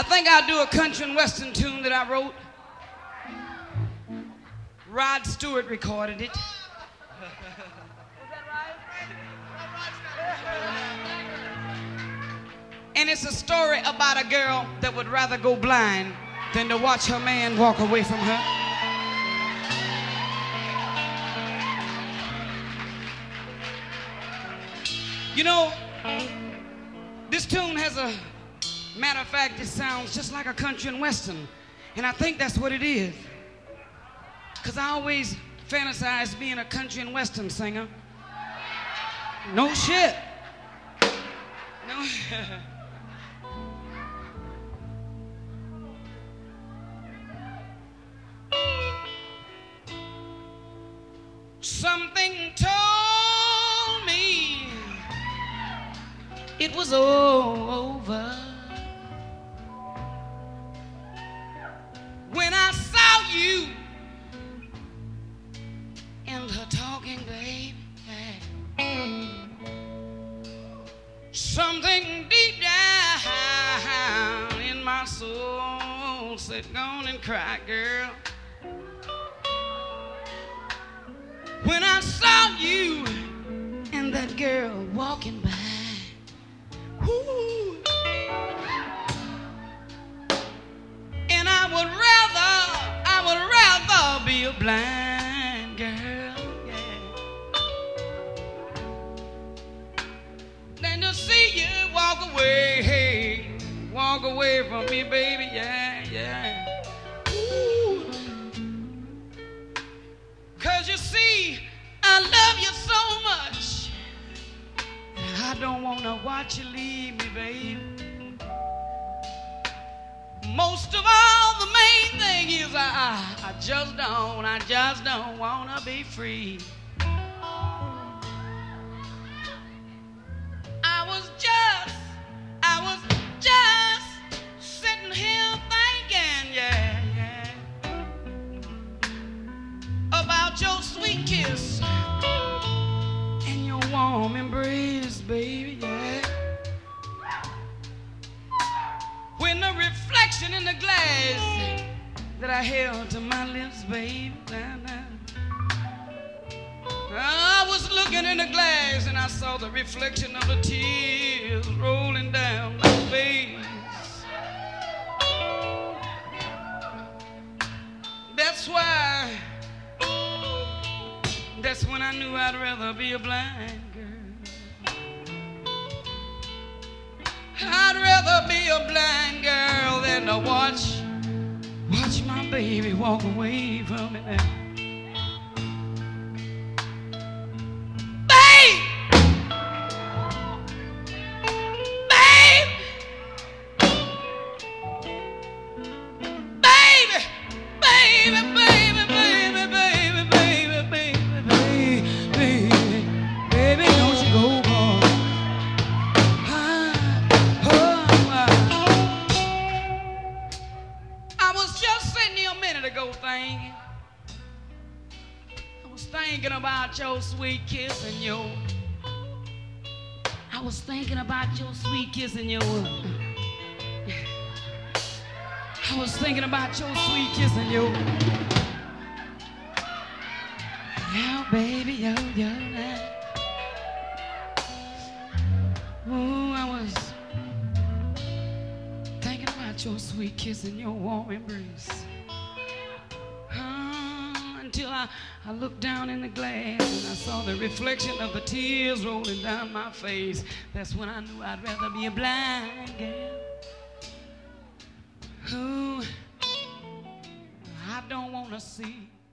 think I'll do a country and western tune that I wrote. Rod Stewart recorded it. And it's a story about a girl that would rather go blind than to watch her man walk away from her. You know, this tune has a matter of fact, it sounds just like a country and western. And I think that's what it is. Because I always fantasized being a country and western singer. No shit. No. Something told me it was over when I saw you and her talking, baby. Something deep down in my soul said, go on and cry, girl. When I saw you and that girl walking by, ooh, and I would rather be a blind girl, yeah, than to see you walk away from me, baby, yeah, yeah. Ooh. 'Cause you see, I love you so much, I don't wanna watch you leave me, baby. Most of all, the main thing is I just don't wanna be free. I was just sitting here thinking, yeah, about your sweet kiss and your warm embrace, baby, yeah. When the reflection in the glass that I held to my lips, baby, I was looking in the glass and I saw the reflection of the tears rolling down my face. That's when I knew I'd rather be a blind girl. I'd rather be a blind girl than to watch my baby walk away from me now. Your sweet kiss and your I was thinking about your sweet kiss and your I was thinking about your sweet kiss and your yeah, baby, yo, ooh, I was thinking about your sweet kiss and your warm embrace. Until I looked down in the glass and I saw the reflection of the tears rolling down my face. That's when I knew I'd rather be a blind girl. Who I don't want to see